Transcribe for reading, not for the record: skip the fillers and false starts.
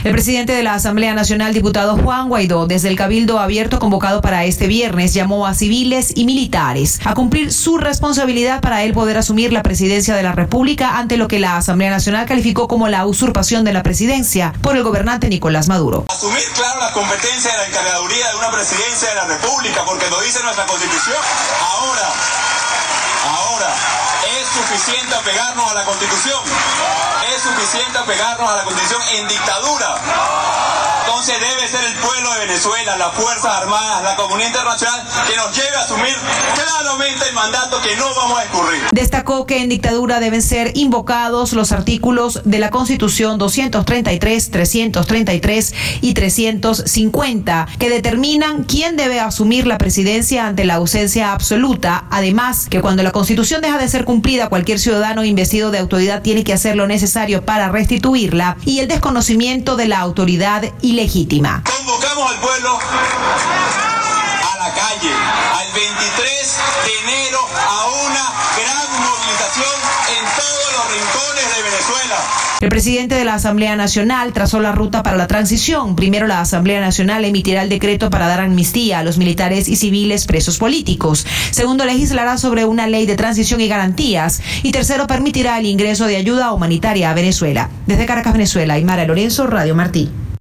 El presidente de la Asamblea Nacional, diputado Juan Guaidó, desde el Cabildo Abierto convocado para este viernes, llamó a civiles y militares a cumplir su responsabilidad para él poder asumir la presidencia de la República ante lo que la Asamblea Nacional calificó como la usurpación de la presidencia por el gobernante Nicolás Maduro. Asumir, claro, la competencia de la encargaduría de una presidencia de la República, porque lo dice nuestra Constitución. Ahora, es suficiente apegarnos a la Constitución. Es suficiente apegarnos a la Constitución en dictadura. Entonces debe ser el pueblo de Venezuela, las Fuerzas Armadas, la comunidad internacional que nos lleve a asumir claramente el mandato que no vamos a escurrir. Destacó que en dictadura deben ser invocados los artículos de la Constitución 233, 333 y 350 que determinan quién debe asumir la presidencia ante la ausencia absoluta. Además, que cuando la Constitución deja de ser cumplida, cualquier ciudadano investido de autoridad tiene que hacer lo necesario para restituirla, y el desconocimiento de la autoridad ilegítima. Convocamos al pueblo a la calle al 23 de enero a una gran movilización en todos los rincones de Venezuela. El presidente de la Asamblea Nacional trazó la ruta para la transición. Primero, la Asamblea Nacional emitirá el decreto para dar amnistía a los militares y civiles presos políticos. Segundo, legislará sobre una ley de transición y garantías. Y tercero, permitirá el ingreso de ayuda humanitaria a Venezuela. Desde Caracas, Venezuela, Aymara Lorenzo, Radio Martí.